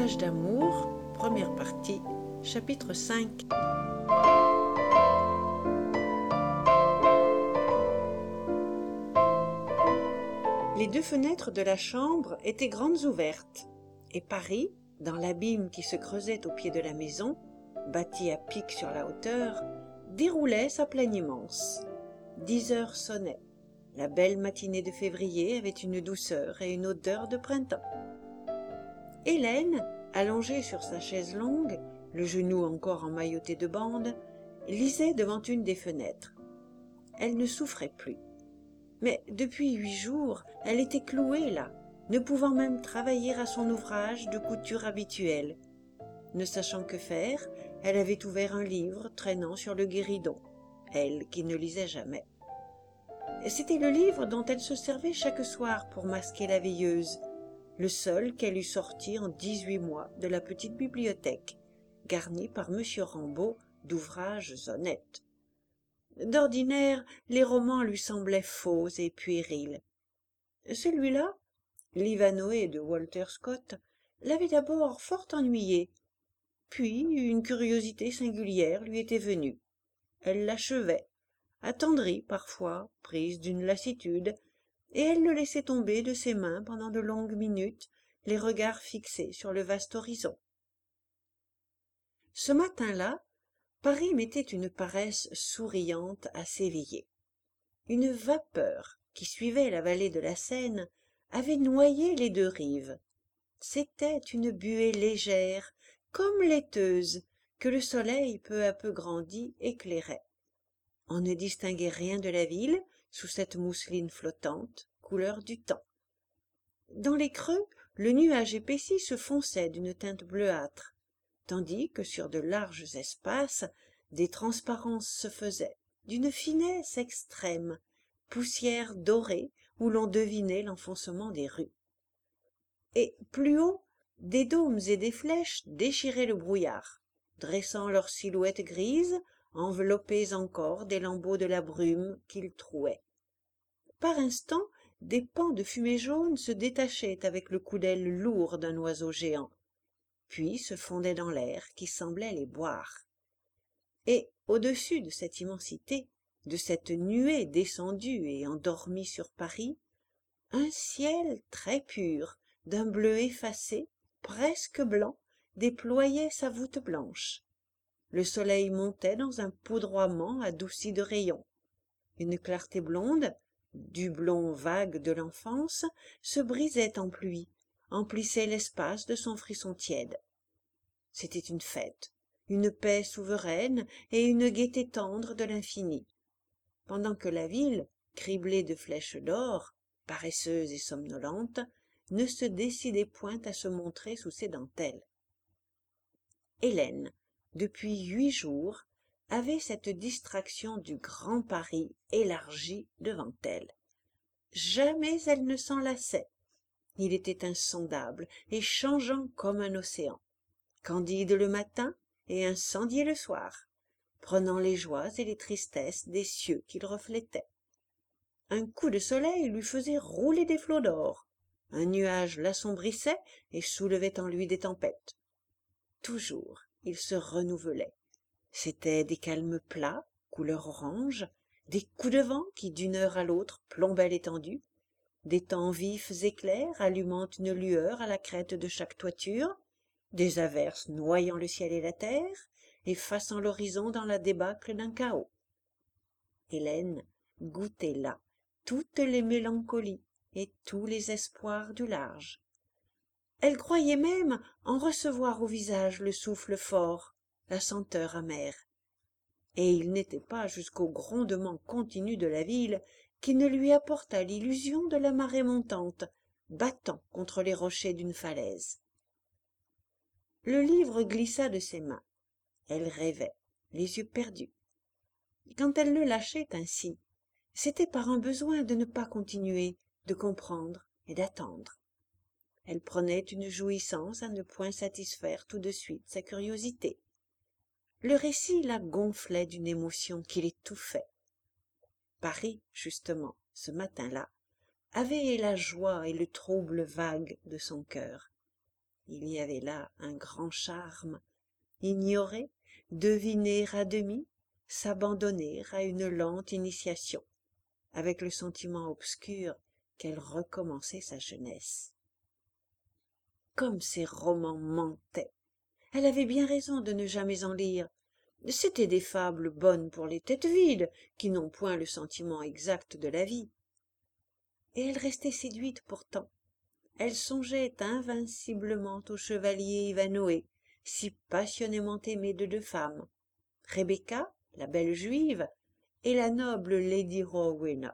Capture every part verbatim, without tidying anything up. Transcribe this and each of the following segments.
Âge d'amour, première partie, chapitre cinq. Les deux fenêtres de la chambre étaient grandes ouvertes, et Paris, dans l'abîme qui se creusait au pied de la maison, bâtie à pic sur la hauteur, déroulait sa plaine immense. Dix heures sonnaient. La belle matinée de février avait une douceur et une odeur de printemps. Hélène, allongée sur sa chaise longue, le genou encore emmailloté de bandes, lisait devant une des fenêtres. Elle ne souffrait plus. Mais depuis huit jours, elle était clouée là, ne pouvant même travailler à son ouvrage de couture habituel. Ne sachant que faire, elle avait ouvert un livre traînant sur le guéridon, elle qui ne lisait jamais. C'était le livre dont elle se servait chaque soir pour masquer la veilleuse, le seul qu'elle eût sorti en dix-huit mois de la petite bibliothèque, garnie par monsieur Rambaud d'ouvrages honnêtes. D'ordinaire, les romans lui semblaient faux et puérils. Celui-là, l'Ivanhoé de Walter Scott, l'avait d'abord fort ennuyée, puis une curiosité singulière lui était venue. Elle l'achevait, attendrie parfois, prise d'une lassitude, et elle le laissait tomber de ses mains pendant de longues minutes, les regards fixés sur le vaste horizon. Ce matin-là, Paris mettait une paresse souriante à s'éveiller. Une vapeur qui suivait la vallée de la Seine avait noyé les deux rives. C'était une buée légère, comme laiteuse, que le soleil peu à peu grandi éclairait. On ne distinguait rien de la ville sous cette mousseline flottante, couleur du temps. Dans les creux, le nuage épaissi se fonçait d'une teinte bleuâtre, tandis que sur de larges espaces, des transparences se faisaient, d'une finesse extrême, poussière dorée où l'on devinait l'enfoncement des rues. Et plus haut, des dômes et des flèches déchiraient le brouillard, dressant leurs silhouettes grises, enveloppées encore des lambeaux de la brume qu'ils trouaient. Par instants, des pans de fumée jaune se détachaient avec le coup d'aile lourd d'un oiseau géant, puis se fondaient dans l'air qui semblait les boire. Et au-dessus de cette immensité, de cette nuée descendue et endormie sur Paris, un ciel très pur, d'un bleu effacé, presque blanc, déployait sa voûte blanche. Le soleil montait dans un poudroiement adouci de rayons. Une clarté blonde, du blond vague de l'enfance, se brisait en pluie, emplissait l'espace de son frisson tiède. C'était une fête, une paix souveraine et une gaieté tendre de l'infini. Pendant que la ville, criblée de flèches d'or, paresseuse et somnolente, ne se décidait point à se montrer sous ses dentelles. Hélène, depuis huit jours, avait cette distraction du grand Paris élargi devant elle. Jamais elle ne s'en lassait. Il était insondable et changeant comme un océan, candide le matin et incendié le soir, prenant les joies et les tristesses des cieux qu'il reflétait. Un coup de soleil lui faisait rouler des flots d'or, un nuage l'assombrissait et soulevait en lui des tempêtes. Toujours il se renouvelait. C'étaient des calmes plats, couleur orange, des coups de vent qui d'une heure à l'autre plombaient l'étendue, des temps vifs éclairs allumant une lueur à la crête de chaque toiture, des averses noyant le ciel et la terre, effaçant l'horizon dans la débâcle d'un chaos. Hélène goûtait là toutes les mélancolies et tous les espoirs du large. Elle croyait même en recevoir au visage le souffle fort, la senteur amère. Et il n'était pas jusqu'au grondement continu de la ville qui ne lui apportât l'illusion de la marée montante, battant contre les rochers d'une falaise. Le livre glissa de ses mains. Elle rêvait, les yeux perdus. Quand elle le lâchait ainsi, c'était par un besoin de ne pas continuer, de comprendre et d'attendre. Elle prenait une jouissance à ne point satisfaire tout de suite sa curiosité. Le récit la gonflait d'une émotion qui l'étouffait. Paris, justement, ce matin-là, avait la joie et le trouble vague de son cœur. il y avait là un grand charme. Ignorer, deviner à demi, s'abandonner à une lente initiation, avec le sentiment obscur qu'elle recommençait sa jeunesse. Comme ces romans mentaient! Elle avait bien raison de ne jamais en lire. C'étaient des fables bonnes pour les têtes vides, qui n'ont point le sentiment exact de la vie. Et elle restait séduite pourtant. Elle songeait invinciblement au chevalier Ivanhoé, si passionnément aimé de deux femmes, Rebecca, la belle juive, et la noble Lady Rowena.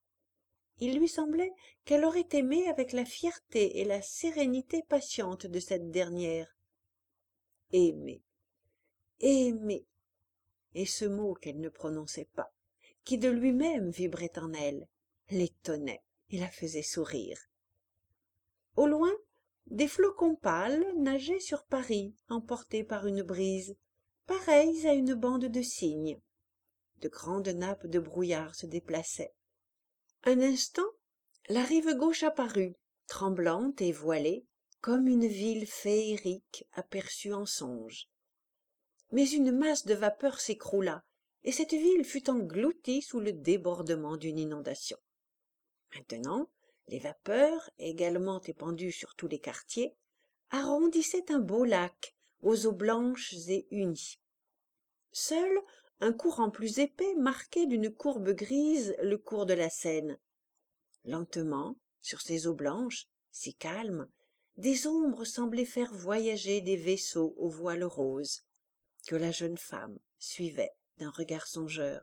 Il lui semblait qu'elle aurait aimé avec la fierté et la sérénité patiente de cette dernière. Aimer, aimer, et ce mot qu'elle ne prononçait pas, qui de lui-même vibrait en elle, l'étonnait et la faisait sourire. Au loin, des flocons pâles nageaient sur Paris, emportés par une brise, pareils à une bande de cygnes. De grandes nappes de brouillard se déplaçaient. Un instant, la rive gauche apparut, tremblante et voilée, comme une ville féerique aperçue en songe. Mais une masse de vapeur s'écroula, et cette ville fut engloutie sous le débordement d'une inondation. Maintenant, les vapeurs, également épandues sur tous les quartiers, arrondissaient un beau lac aux eaux blanches et unies. Seul un courant plus épais marquait d'une courbe grise le cours de la Seine. Lentement, sur ces eaux blanches, si calmes, des ombres semblaient faire voyager des vaisseaux aux voiles roses, que la jeune femme suivait d'un regard songeur.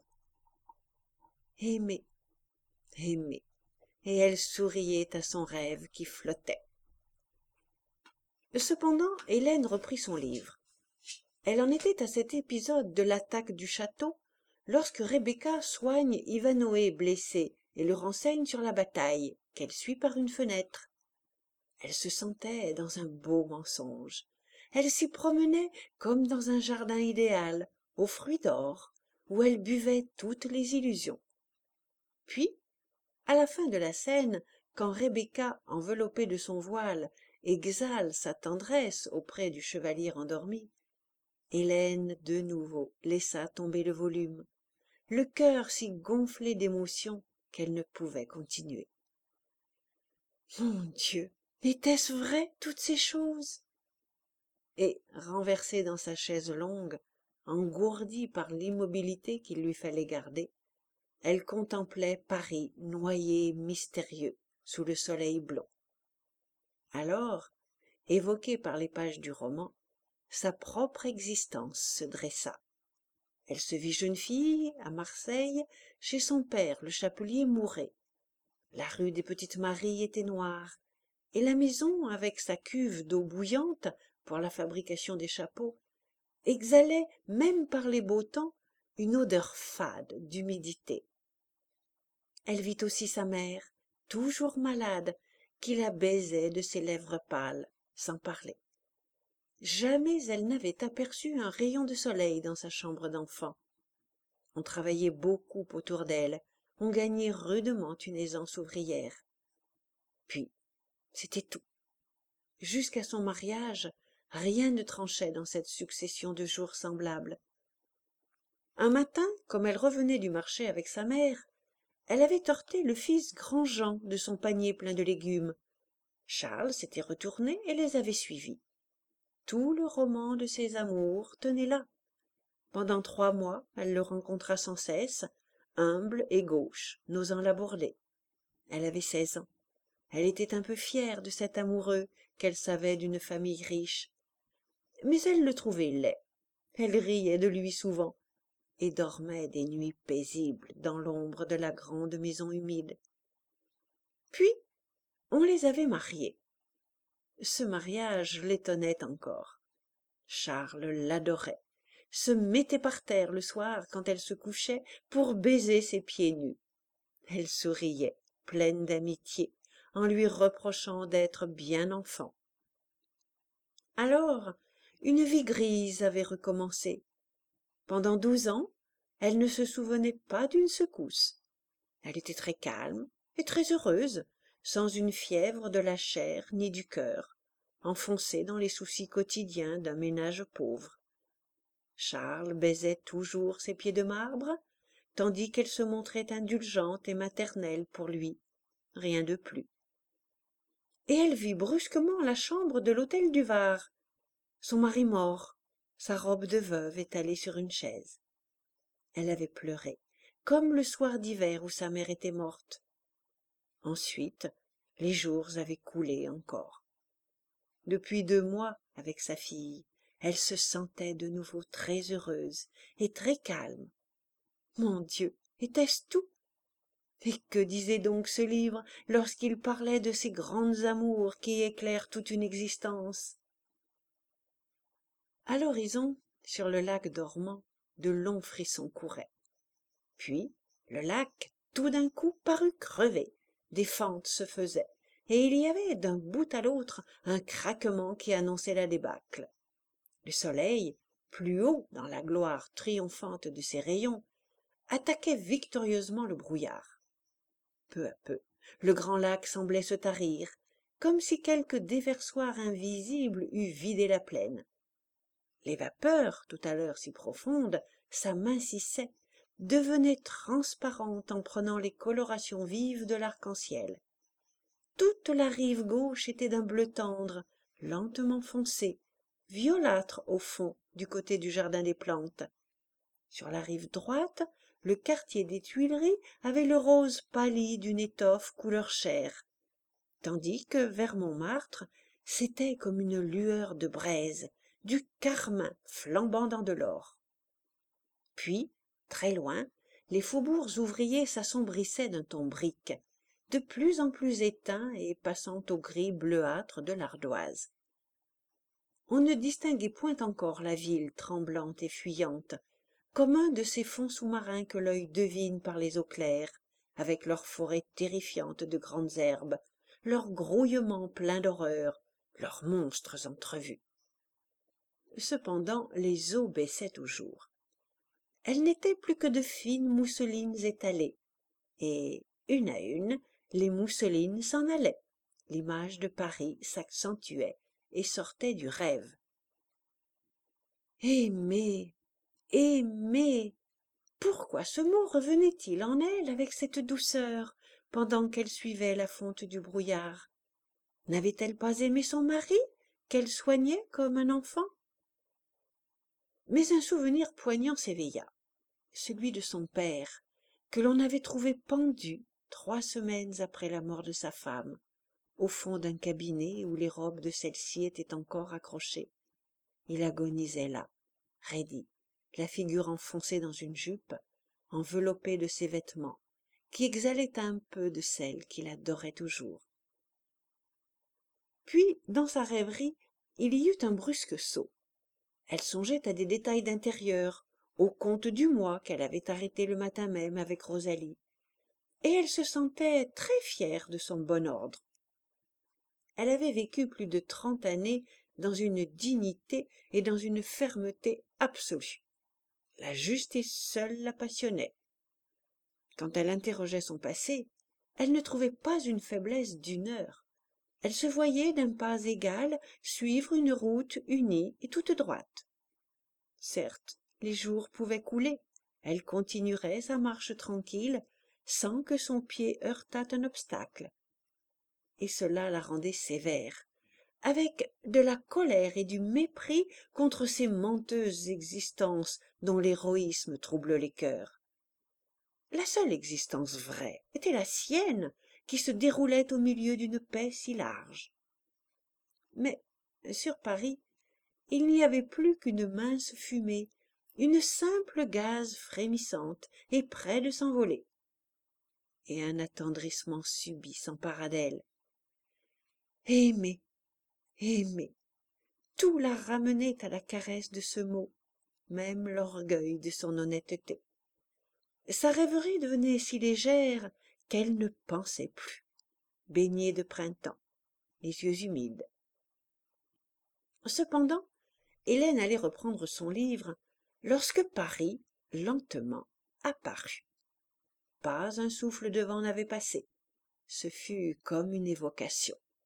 Aimer, aimer, et elle souriait à son rêve qui flottait. Cependant, Hélène reprit son livre. Elle en était à cet épisode de l'attaque du château, lorsque Rebecca soigne Ivanhoé blessé et le renseigne sur la bataille, qu'elle suit par une fenêtre. Elle se sentait dans un beau mensonge. Elle s'y promenait comme dans un jardin idéal, aux fruits d'or, où elle buvait toutes les illusions. Puis, à la fin de la scène, quand Rebecca, enveloppée de son voile, exhale sa tendresse auprès du chevalier endormi, Hélène de nouveau laissa tomber le volume, le cœur si gonflé d'émotion qu'elle ne pouvait continuer. Mon Dieu, était-ce vrai, toutes ces choses? Et, renversée dans sa chaise longue, engourdie par l'immobilité qu'il lui fallait garder, elle contemplait Paris noyé mystérieux sous le soleil blond. Alors, évoquée par les pages du roman, sa propre existence se dressa. Elle se vit jeune fille, à Marseille, chez son père, le chapelier Mouret. La rue des Petites Maries était noire, et la maison, avec sa cuve d'eau bouillante pour la fabrication des chapeaux, exhalait, même par les beaux temps, une odeur fade d'humidité. Elle vit aussi sa mère, toujours malade, qui la baisait de ses lèvres pâles, sans parler. Jamais elle n'avait aperçu un rayon de soleil dans sa chambre d'enfant. On travaillait beaucoup autour d'elle, on gagnait rudement une aisance ouvrière. Puis, c'était tout. Jusqu'à son mariage, rien ne tranchait dans cette succession de jours semblables. Un matin, comme elle revenait du marché avec sa mère, elle avait heurté le fils Grandjean de son panier plein de légumes. Charles s'était retourné et les avait suivis. Tout le roman de ses amours tenait là. Pendant trois mois, elle le rencontra sans cesse, humble et gauche, n'osant l'aborder. Elle avait seize ans. Elle était un peu fière de cet amoureux qu'elle savait d'une famille riche. Mais elle le trouvait laid. Elle riait de lui souvent et dormait des nuits paisibles dans l'ombre de la grande maison humide. Puis, on les avait mariés. Ce mariage l'étonnait encore. Charles l'adorait, se mettait par terre le soir quand elle se couchait pour baiser ses pieds nus. Elle souriait, pleine d'amitié, en lui reprochant d'être bien enfant. Alors, une vie grise avait recommencé. Pendant douze ans, elle ne se souvenait pas d'une secousse. Elle était très calme et très heureuse, sans une fièvre de la chair ni du cœur, enfoncée dans les soucis quotidiens d'un ménage pauvre. Charles baisait toujours ses pieds de marbre, tandis qu'elle se montrait indulgente et maternelle pour lui, rien de plus. Et elle vit brusquement la chambre de l'hôtel du Var, son mari mort, sa robe de veuve étalée sur une chaise. Elle avait pleuré, comme le soir d'hiver où sa mère était morte. Ensuite, les jours avaient coulé encore. Depuis deux mois, avec sa fille, elle se sentait de nouveau très heureuse et très calme. Mon Dieu, était-ce tout? Et que disait donc ce livre lorsqu'il parlait de ces grandes amours qui éclairent toute une existence? À l'horizon, sur le lac dormant, de longs frissons couraient. Puis, le lac, tout d'un coup, parut crevé, des fentes se faisaient, et il y avait d'un bout à l'autre un craquement qui annonçait la débâcle. Le soleil, plus haut dans la gloire triomphante de ses rayons, attaquait victorieusement le brouillard. Peu à peu, le grand lac semblait se tarir, comme si quelque déversoir invisible eût vidé la plaine. Les vapeurs, tout à l'heure si profondes, s'amincissaient, devenaient transparentes en prenant les colorations vives de l'arc-en-ciel. Toute la rive gauche était d'un bleu tendre, lentement foncé, violâtre au fond du côté du jardin des plantes. Sur la rive droite, le quartier des Tuileries avait le rose pâli d'une étoffe couleur chair, tandis que vers Montmartre, c'était comme une lueur de braise, du carmin flambant dans de l'or. Puis, très loin, les faubourgs ouvriers s'assombrissaient d'un ton brique, de plus en plus éteint et passant au gris bleuâtre de l'ardoise. On ne distinguait point encore la ville tremblante et fuyante, comme un de ces fonds sous-marins que l'œil devine par les eaux claires, avec leurs forêts terrifiantes de grandes herbes, leurs grouillements pleins d'horreur, leurs monstres entrevus. Cependant, les eaux baissaient toujours. Elles n'étaient plus que de fines mousselines étalées, et, une à une, les mousselines s'en allaient. L'image de Paris s'accentuait et sortait du rêve. Aimer, aimer! Pourquoi ce mot revenait-il en elle avec cette douceur pendant qu'elle suivait la fonte du brouillard? N'avait-elle pas aimé son mari, qu'elle soignait comme un enfant? Mais un souvenir poignant s'éveilla, celui de son père, que l'on avait trouvé pendu trois semaines après la mort de sa femme, au fond d'un cabinet où les robes de celle-ci étaient encore accrochées. Il agonisait là, raidi, la figure enfoncée dans une jupe, enveloppée de ses vêtements, qui exhalaient un peu de celle qu'il adorait toujours. Puis, dans sa rêverie, il y eut un brusque saut. Elle songeait à des détails d'intérieur, au compte du mois qu'elle avait arrêté le matin même avec Rosalie, et elle se sentait très fière de son bon ordre. Elle avait vécu plus de trente années dans une dignité et dans une fermeté absolue. La justice seule la passionnait. Quand elle interrogeait son passé, elle ne trouvait pas une faiblesse d'une heure. Elle se voyait d'un pas égal suivre une route unie et toute droite. Certes, les jours pouvaient couler, elle continuerait sa marche tranquille, sans que son pied heurtât un obstacle. Et cela la rendait sévère, avec de la colère et du mépris contre ces menteuses existences dont l'héroïsme trouble les cœurs. La seule existence vraie était la sienne, qui se déroulait au milieu d'une paix si large. Mais, sur Paris, il n'y avait plus qu'une mince fumée, une simple gaze frémissante et près de s'envoler. Et un attendrissement subit s'empara d'elle. Aimer, aimer, tout la ramenait à la caresse de ce mot, même l'orgueil de son honnêteté. Sa rêverie devenait si légère qu'elle ne pensait plus, baignée de printemps, les yeux humides. Cependant, Hélène allait reprendre son livre lorsque Paris, lentement, apparut. Pas un souffle de vent n'avait passé. Ce fut comme une évocation.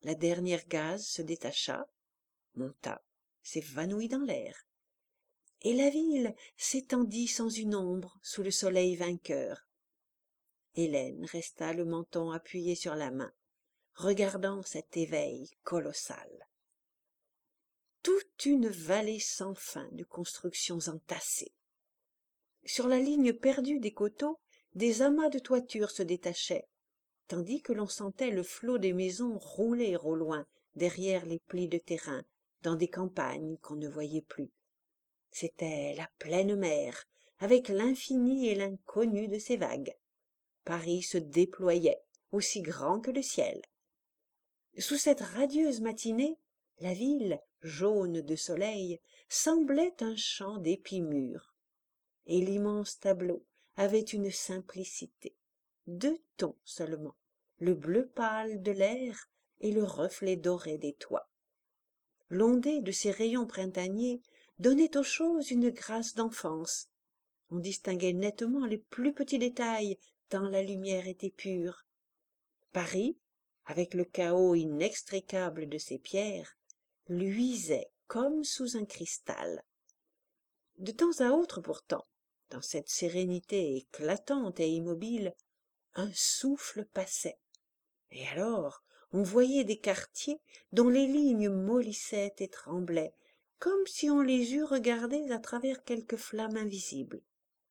La dernière gaze se détacha, monta, s'évanouit dans l'air, et la ville s'étendit sans une ombre sous le soleil vainqueur. Hélène resta le menton appuyé sur la main, regardant cet éveil colossal. Toute une vallée sans fin de constructions entassées. Sur la ligne perdue des coteaux, des amas de toitures se détachaient, tandis que l'on sentait le flot des maisons rouler au loin derrière les plis de terrain, dans des campagnes qu'on ne voyait plus. C'était la pleine mer, avec l'infini et l'inconnu de ses vagues. Paris se déployait, aussi grand que le ciel. Sous cette radieuse matinée, la ville, jaune de soleil, semblait un champ d'épis mûrs. Et l'immense tableau avait une simplicité. Deux tons seulement, le bleu pâle de l'air et le reflet doré des toits. L'ondée de ces rayons printaniers donnait aux choses une grâce d'enfance. On distinguait nettement les plus petits détails, tant la lumière était pure. Paris, avec le chaos inextricable de ses pierres, luisait comme sous un cristal. De temps à autre pourtant, dans cette sérénité éclatante et immobile, un souffle passait, et alors on voyait des quartiers dont les lignes mollissaient et tremblaient, comme si on les eût regardés à travers quelque flamme invisible.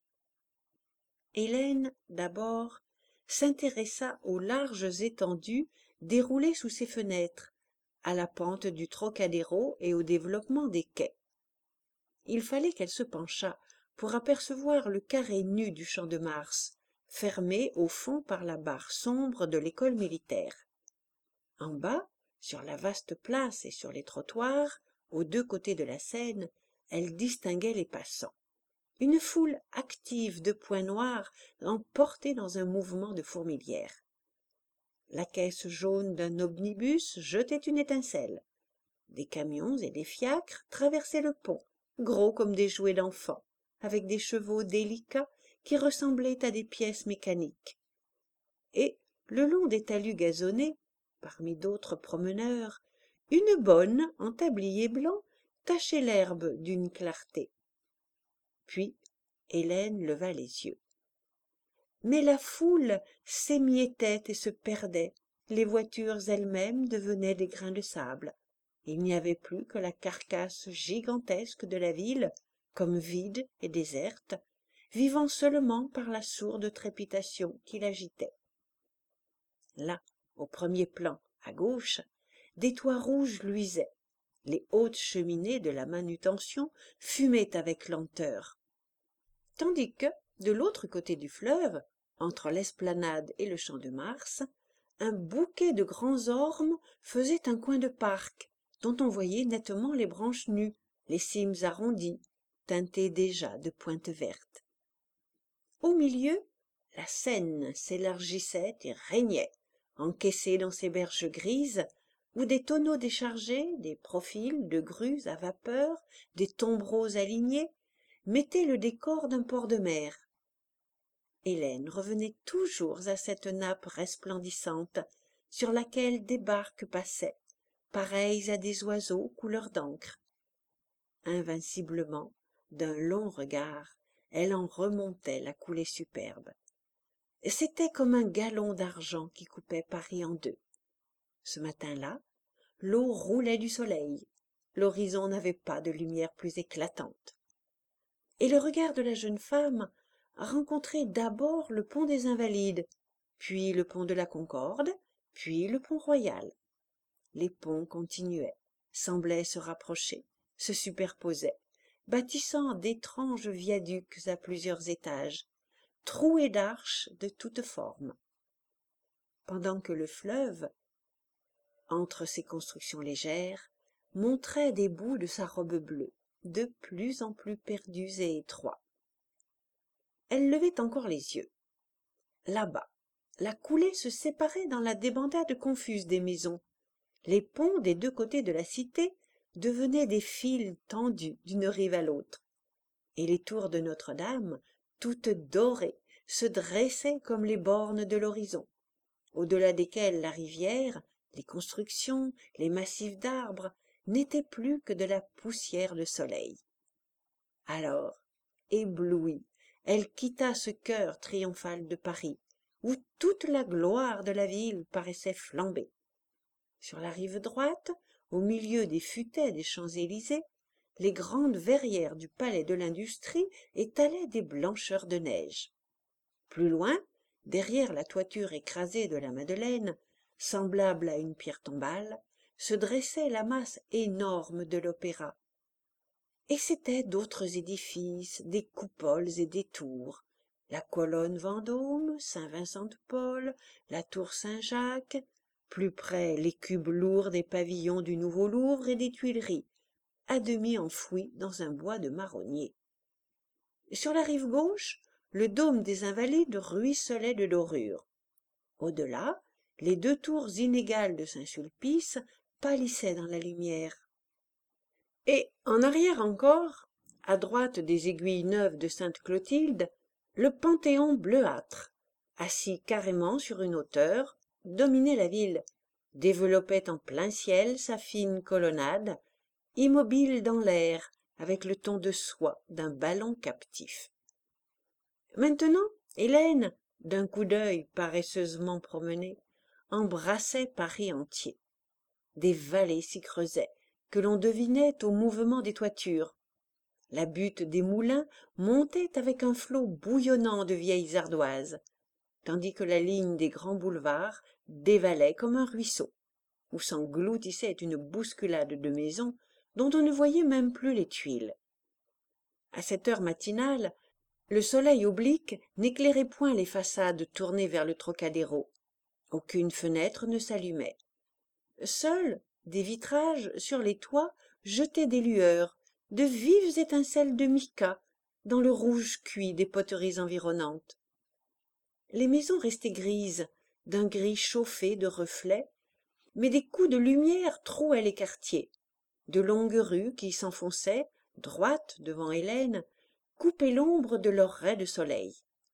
Hélène, d'abord, s'intéressa aux larges étendues déroulées sous ses fenêtres, à la pente du Trocadéro et au développement des quais. Il fallait qu'elle se penchât pour apercevoir le carré nu du champ de Mars, fermé au fond par la barre sombre de l'école militaire. En bas, sur la vaste place et sur les trottoirs, aux deux côtés de la Seine, elle distinguait les passants. Une foule active de points noirs emportés dans un mouvement de fourmilière. La caisse jaune d'un omnibus jetait une étincelle. Des camions et des fiacres traversaient le pont, gros comme des jouets d'enfants, avec des chevaux délicats qui ressemblaient à des pièces mécaniques. Et, le long des talus gazonnés, parmi d'autres promeneurs, une bonne en tablier blanc tachait l'herbe d'une clarté. Puis, Hélène leva les yeux. Mais la foule s'émiettait et se perdait, les voitures elles-mêmes devenaient des grains de sable. Il n'y avait plus que la carcasse gigantesque de la ville, comme vide et déserte, vivant seulement par la sourde trépitation qui l'agitait. Là, au premier plan, à gauche, des toits rouges luisaient. Les hautes cheminées de la manutention fumaient avec lenteur. Tandis que, de l'autre côté du fleuve, entre l'esplanade et le champ de Mars, un bouquet de grands ormes faisait un coin de parc, dont on voyait nettement les branches nues, les cimes arrondies, teintées déjà de pointes vertes. Au milieu, la Seine s'élargissait et régnait, encaissée dans ses berges grises, où des tonneaux déchargés, des profils de grues à vapeur, des tombereaux alignés, mettaient le décor d'un port de mer. Hélène revenait toujours à cette nappe resplendissante, sur laquelle des barques passaient, pareilles à des oiseaux couleur d'encre. Invinciblement, d'un long regard, elle en remontait la coulée superbe. C'était comme un galon d'argent qui coupait Paris en deux. Ce matin-là, l'eau roulait du soleil, l'horizon n'avait pas de lumière plus éclatante. Et le regard de la jeune femme rencontrait d'abord le pont des Invalides, puis le pont de la Concorde, puis le pont Royal. Les ponts continuaient, semblaient se rapprocher, se superposaient, bâtissant d'étranges viaducs à plusieurs étages, troués d'arches de toutes formes. Pendant que le fleuve, entre ses constructions légères, montrait des bouts de sa robe bleue, de plus en plus perdus et étroits. Elle levait encore les yeux. Là-bas, la coulée se séparait dans la débandade confuse des maisons. Les ponts des deux côtés de la cité devenaient des fils tendus d'une rive à l'autre. Et les tours de Notre-Dame, toutes dorées, se dressaient comme les bornes de l'horizon, au-delà desquelles la rivière, Les constructions, les massifs d'arbres n'étaient plus que de la poussière de soleil. Alors, éblouie, elle quitta ce cœur triomphal de Paris, où toute la gloire de la ville paraissait flamber. Sur la rive droite, au milieu des futaies des Champs-Élysées, les grandes verrières du palais de l'Industrie étalaient des blancheurs de neige. Plus loin, derrière la toiture écrasée de la Madeleine, semblable à une pierre tombale, se dressait la masse énorme de l'Opéra. Et c'étaient d'autres édifices, des coupoles et des tours, la colonne Vendôme, Saint-Vincent-de-Paul, la tour Saint-Jacques, plus près les cubes lourds des pavillons du Nouveau Louvre et des Tuileries, à demi enfouis dans un bois de marronnier. Sur la rive gauche, le dôme des Invalides ruisselait de dorure. Au-delà, les deux tours inégales de Saint-Sulpice pâlissaient dans la lumière. Et en arrière encore, à droite des aiguilles neuves de Sainte-Clotilde, le Panthéon bleuâtre, assis carrément sur une hauteur, dominait la ville, développait en plein ciel sa fine colonnade, immobile dans l'air, avec le ton de soie d'un ballon captif. Maintenant, Hélène, d'un coup d'œil paresseusement promené, embrassait Paris entier. Des vallées s'y creusaient, que l'on devinait au mouvement des toitures. La butte des moulins montait avec un flot bouillonnant de vieilles ardoises, tandis que la ligne des grands boulevards dévalait comme un ruisseau, où s'engloutissait une bousculade de maisons dont on ne voyait même plus les tuiles. À cette heure matinale, le soleil oblique n'éclairait point les façades tournées vers le Trocadéro. Aucune fenêtre ne s'allumait. Seuls des vitrages sur les toits jetaient des lueurs, de vives étincelles de mica, dans le rouge cuit des poteries environnantes. Les maisons restaient grises, d'un gris chauffé de reflets, mais des coups de lumière trouaient les quartiers. De longues rues qui s'enfonçaient, droites devant Hélène, coupaient l'ombre de leurs raies de soleil.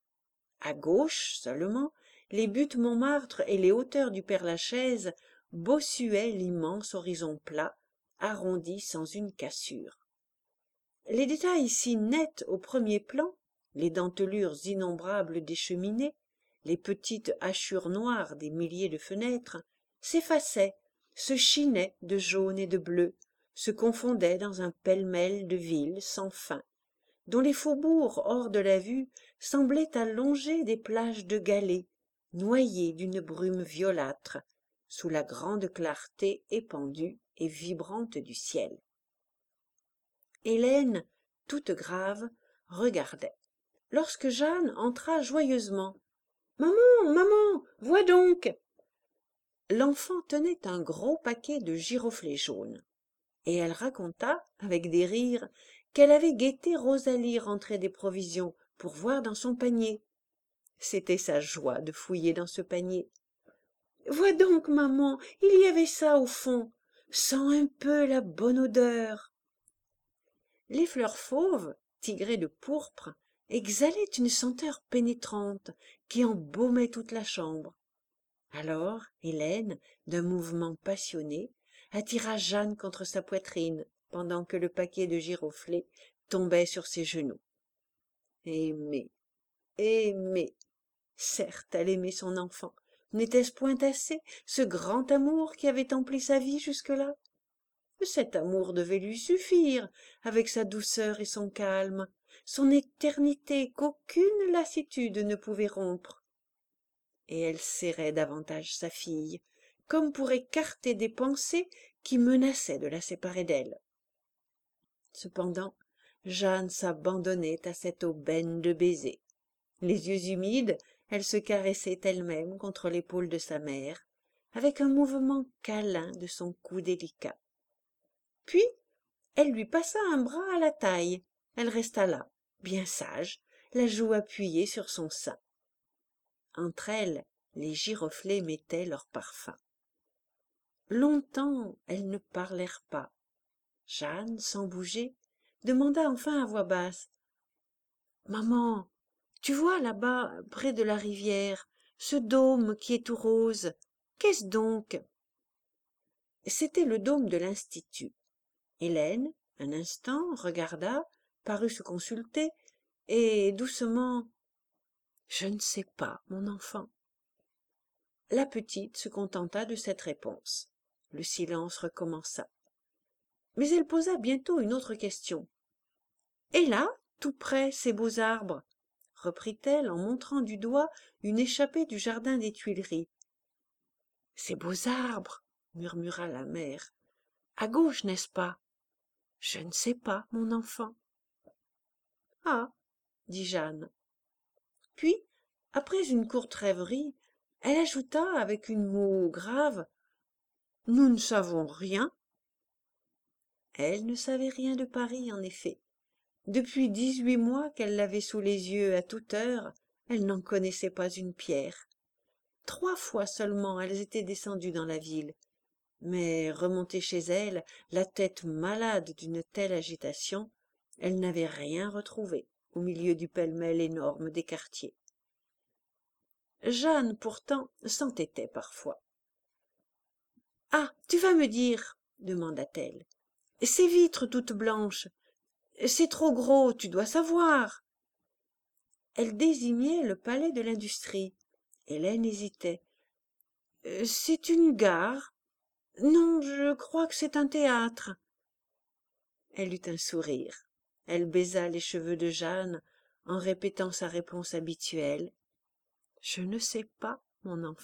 À gauche seulement, les buttes Montmartre et les hauteurs du Père-Lachaise bossuaient l'immense horizon plat, arrondi sans une cassure. Les détails si nets au premier plan, les dentelures innombrables des cheminées, les petites hachures noires des milliers de fenêtres, s'effaçaient, se chinaient de jaune et de bleu, se confondaient dans un pêle-mêle de villes sans fin, dont les faubourgs hors de la vue semblaient allonger des plages de galets, noyées d'une brume violâtre, sous la grande clarté épandue et vibrante du ciel. Hélène, toute grave, regardait, lorsque Jeanne entra joyeusement. « Maman, maman, vois donc !» L'enfant tenait un gros paquet de giroflées jaunes, et elle raconta, avec des rires, qu'elle avait guetté Rosalie rentrer des provisions pour voir dans son panier. C'était sa joie de fouiller dans ce panier. « Vois donc, maman, il y avait ça au fond. Sens un peu la bonne odeur. » Les fleurs fauves, tigrées de pourpre, exhalaient une senteur pénétrante qui embaumait toute la chambre. Alors Hélène, d'un mouvement passionné, attira Jeanne contre sa poitrine pendant que le paquet de giroflées tombait sur ses genoux. Aimer, aimer. Certes, elle aimait son enfant. N'était-ce point assez, ce grand amour qui avait empli sa vie jusque-là? Cet amour devait lui suffire, avec sa douceur et son calme, son éternité qu'aucune lassitude ne pouvait rompre. Et elle serrait davantage sa fille, comme pour écarter des pensées qui menaçaient de la séparer d'elle. Cependant, Jeanne s'abandonnait à cette aubaine de baisers. Les yeux humides, elle se caressait elle-même contre l'épaule de sa mère, avec un mouvement câlin de son cou délicat. Puis, elle lui passa un bras à la taille. Elle resta là, bien sage, la joue appuyée sur son sein. Entre elles, les giroflées mettaient leur parfum. Longtemps, elles ne parlèrent pas. Jeanne, sans bouger, demanda enfin à voix basse. « Maman, tu vois là-bas, près de la rivière, ce dôme qui est tout rose, qu'est-ce donc ?» C'était le dôme de l'Institut. Hélène, un instant, regarda, parut se consulter, et doucement « Je ne sais pas, mon enfant. » La petite se contenta de cette réponse. Le silence recommença. Mais elle posa bientôt une autre question. « Et là, tout près, ces beaux arbres ?» reprit-elle en montrant du doigt une échappée du jardin des Tuileries. « Ces beaux arbres !» murmura la mère. « À gauche, n'est-ce pas ? » « Je ne sais pas, mon enfant. »« Ah !» dit Jeanne. Puis, après une courte rêverie, elle ajouta avec une moue grave. « Nous ne savons rien. » Elle ne savait rien de Paris, en effet. Depuis dix-huit mois qu'elle l'avait sous les yeux à toute heure, elle n'en connaissait pas une pierre. Trois fois seulement elles étaient descendues dans la ville, mais remontée chez elle, la tête malade d'une telle agitation, elle n'avait rien retrouvé au milieu du pêle-mêle énorme des quartiers. Jeanne, pourtant, s'entêtait parfois. « Ah, tu vas me dire, demanda-t-elle, ces vitres toutes blanches, c'est trop gros, tu dois savoir. » Elle désignait le palais de l'Industrie. Hélène hésitait. « C'est une gare. Non, je crois que c'est un théâtre. » Elle eut un sourire. Elle baisa les cheveux de Jeanne en répétant sa réponse habituelle. « Je ne sais pas, mon enfant. »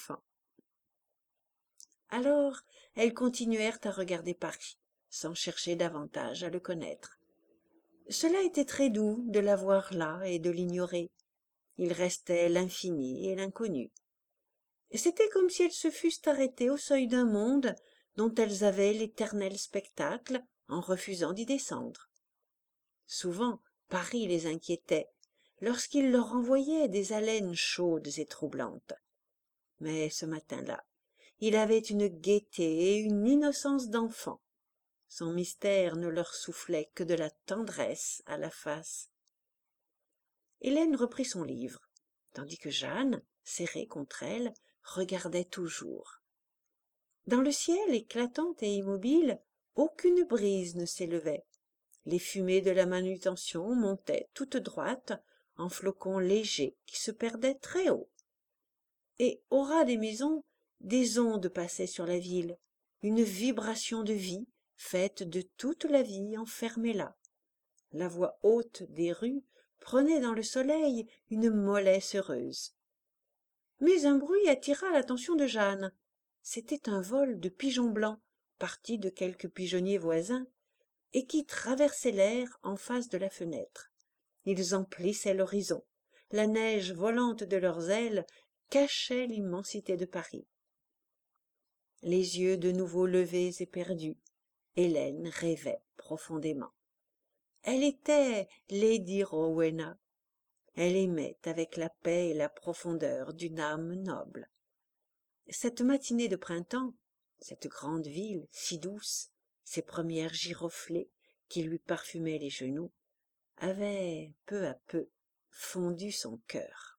Alors, elles continuèrent à regarder Paris, sans chercher davantage à le connaître. Cela était très doux de la voir là et de l'ignorer. Il restait l'infini et l'inconnu. C'était comme si elles se fussent arrêtées au seuil d'un monde dont elles avaient l'éternel spectacle en refusant d'y descendre. Souvent, Paris les inquiétait, lorsqu'il leur envoyait des haleines chaudes et troublantes. Mais ce matin-là, il avait une gaieté et une innocence d'enfant. Son mystère ne leur soufflait que de la tendresse à la face. Hélène reprit son livre, tandis que Jeanne, serrée contre elle, regardait toujours. Dans le ciel éclatant et immobile, aucune brise ne s'élevait. Les fumées de la manutention montaient toutes droites en flocons légers qui se perdaient très haut. Et au ras des maisons, des ondes passaient sur la ville, une vibration de vie faite de toute la vie enfermée là. La voix haute des rues prenait dans le soleil une mollesse heureuse. Mais un bruit attira l'attention de Jeanne. C'était un vol de pigeons blancs, parti de quelques pigeonniers voisins, et qui traversait l'air en face de la fenêtre. Ils emplissaient l'horizon. La neige volante de leurs ailes cachait l'immensité de Paris. Les yeux de nouveau levés et perdus, Hélène rêvait profondément. Elle était Lady Rowena. Elle aimait avec la paix et la profondeur d'une âme noble. Cette matinée de printemps, cette grande ville si douce, ces premières giroflées qui lui parfumaient les genoux, avaient peu à peu fondu son cœur.